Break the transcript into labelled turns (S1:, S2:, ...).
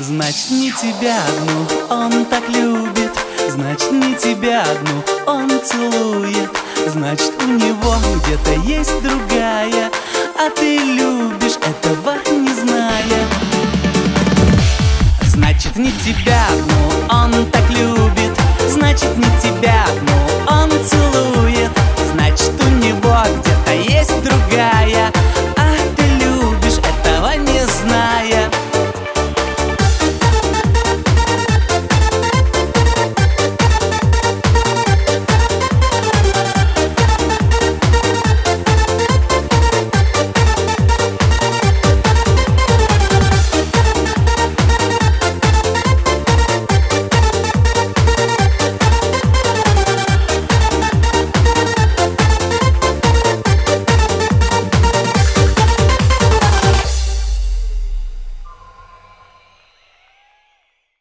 S1: Значит, не тебя одну он так любит, значит, не тебя одну он целует, значит, у него где-то есть другая, а ты любишь этого не зная. Значит, не тебя одну он так любит, значит, не тебя одну